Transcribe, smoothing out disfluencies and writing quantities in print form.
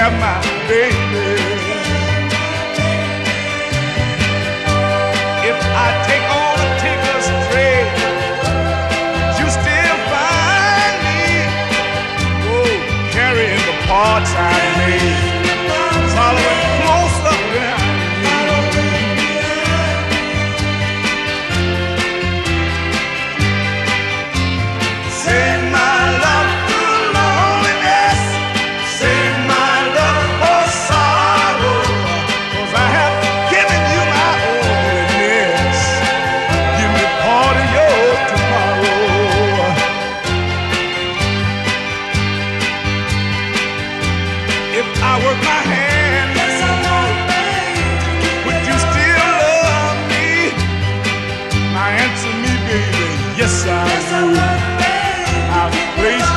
have my baby. If I take all the tickers trade, you still find me, oh, carrying the parts I made, following close up behind me. Save my love through loneliness, save my love for sorrow, 'cause I have given you my onlyness. Give me part of your tomorrow. If I work my hand, would you still love me? Now answer me, baby. Yes, I would. I've placed